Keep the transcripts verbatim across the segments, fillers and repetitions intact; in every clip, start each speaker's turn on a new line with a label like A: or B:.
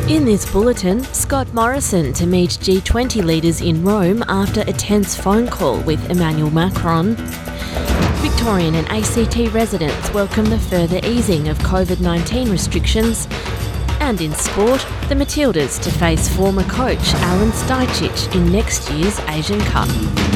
A: In this bulletin, Scott Morrison to meet G twenty leaders in Rome after a tense phone call with Emmanuel Macron. Victorian and A C T residents welcome the further easing of COVID nineteen restrictions. And in sport, the Matildas to face former coach Alen Stajcic in next year's Asian Cup.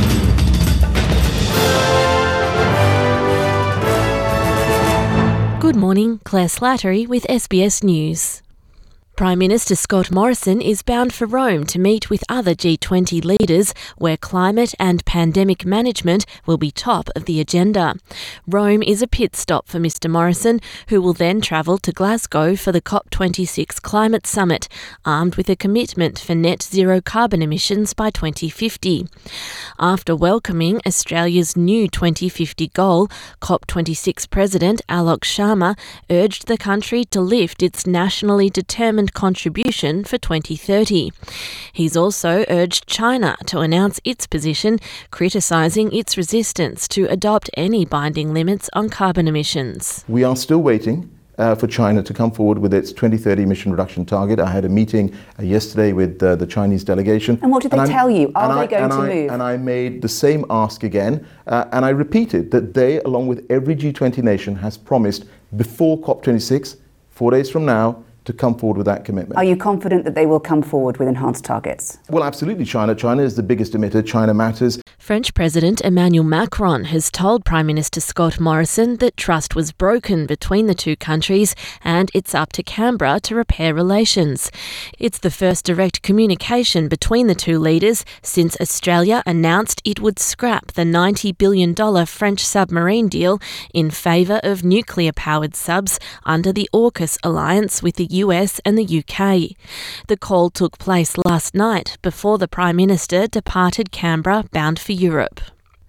A: Good morning, Claire Slattery with S B S News. Prime Minister Scott Morrison is bound for Rome to meet with other G twenty leaders where climate and pandemic management will be top of the agenda. Rome is a pit stop for Mr Morrison, who will then travel to Glasgow for the COP twenty-six Climate Summit, armed with a commitment for net zero carbon emissions by twenty fifty. After welcoming Australia's new twenty fifty goal, COP twenty-six President Alok Sharma urged the country to lift its nationally determined contribution for twenty thirty. He's also urged China to announce its position, criticising its resistance to adopt any binding limits on carbon emissions.
B: We are still waiting uh, for China to come forward with its twenty thirty emission reduction target. I had a meeting uh, yesterday with uh, the Chinese delegation.
C: And what did they
B: and
C: tell you? Are they
B: I,
C: going to
B: I,
C: move?
B: And I made the same ask again, uh, and I repeated that they, along with every G twenty nation, has promised before COP twenty-six, four days from now, to come forward with that commitment.
C: Are you confident that they will come forward with enhanced targets?
B: Well, absolutely. China. China is the biggest emitter. China matters.
A: French President Emmanuel Macron has told Prime Minister Scott Morrison that trust was broken between the two countries and it's up to Canberra to repair relations. It's the first direct communication between the two leaders since Australia announced it would scrap the ninety billion dollars French submarine deal in favour of nuclear-powered subs under the AUKUS alliance with the U S and the U K. The call took place last night before the Prime Minister departed Canberra bound for Europe.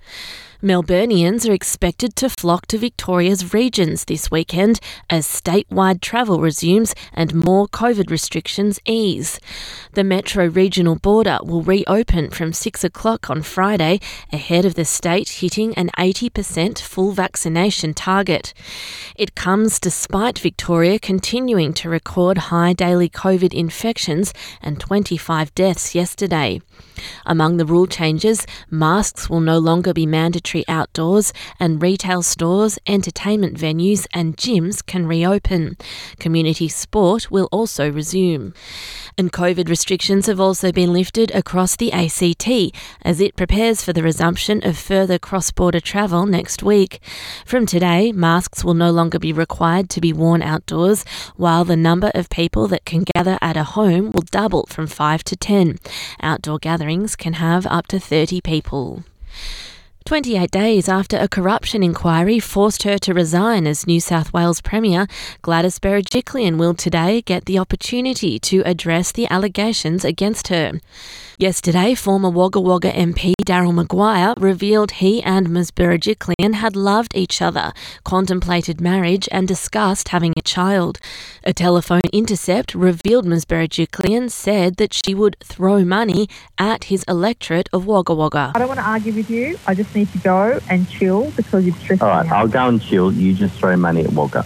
A: Melburnians are expected to flock to Victoria's regions this weekend as statewide travel resumes and more COVID restrictions ease. The Metro regional border will reopen from six o'clock on Friday ahead of the state hitting an eighty percent full vaccination target. It comes despite Victoria continuing to record high daily COVID infections and twenty-five deaths yesterday. Among the rule changes, masks will no longer be mandatory outdoors and retail stores, entertainment venues and gyms can reopen. Community sport will also resume. And COVID restrictions have also been lifted across the A C T as it prepares for the resumption of further cross-border travel next week. From today, masks will no longer be required to be worn outdoors, while the number of people that can gather at a home will double from five to ten. Outdoor gatherings can have up to thirty people. twenty-eight days after a corruption inquiry forced her to resign as New South Wales Premier, Gladys Berejiklian will today get the opportunity to address the allegations against her. Yesterday, former Wagga Wagga M P Daryl Maguire revealed he and Ms Berejiklian had loved each other, contemplated marriage and discussed having a child. A telephone intercept revealed Ms Berejiklian said that she would throw money at his electorate of Wagga Wagga.
D: I don't want to argue with you. I just need to go and chill because you've stressed
E: All
D: me
E: right,
D: out.
E: I'll go and chill. You just throw money at Wagga.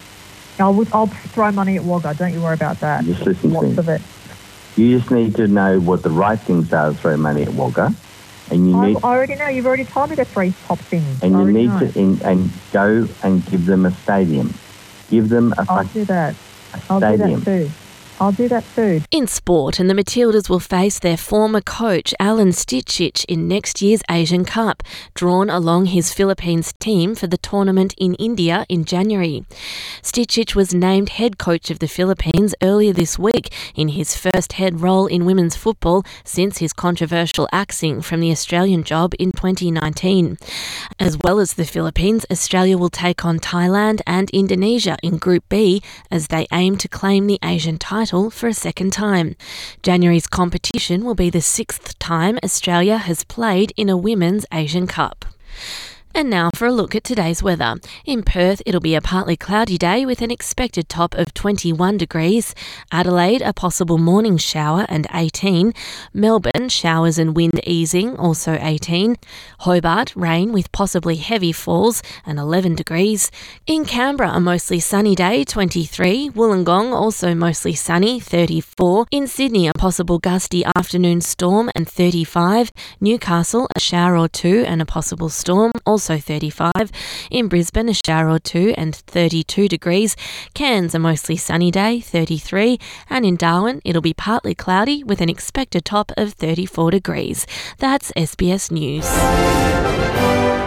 D: I'll, I'll throw money at Wagga. Don't you worry about that.
E: Just listen to
D: Lots
E: me.
D: of it.
E: You just need to know what the right things are to throw money at Wagga. And you
D: I,
E: need,
D: I already know. You've already told me the three top things.
E: and
D: I
E: you
D: already
E: need
D: know.
E: to in, and go and give them a stadium. Give them a,
D: I'll
E: fuck-
D: do that.
E: a
D: I'll do
E: stadium.
D: that too. I'll do that too.
A: In sport, and the Matildas will face their former coach Alen Stajcic in next year's Asian Cup, drawn along his Philippines team for the tournament in India in January. Stajcic was named head coach of the Philippines earlier this week in his first head role in women's football since his controversial axing from the Australian job in twenty nineteen. As well as the Philippines, Australia will take on Thailand and Indonesia in Group B as they aim to claim the Asian title for a second time. January's competition will be the sixth time Australia has played in a Women's Asian Cup. And now for a look at today's weather. In Perth, it'll be a partly cloudy day with an expected top of twenty-one degrees. Adelaide, a possible morning shower and eighteen. Melbourne, showers and wind easing, also eighteen. Hobart, rain with possibly heavy falls and eleven degrees. In Canberra, a mostly sunny day, twenty-three. Wollongong, also mostly sunny, thirty-four. In Sydney, a possible gusty afternoon storm and thirty-five. Newcastle, a shower or two and a possible storm, also thirty-five. In Brisbane, a shower or two and thirty-two degrees. Cairns, a mostly sunny day, thirty-three. And in Darwin, it'll be partly cloudy with an expected top of thirty-four degrees. That's S B S News.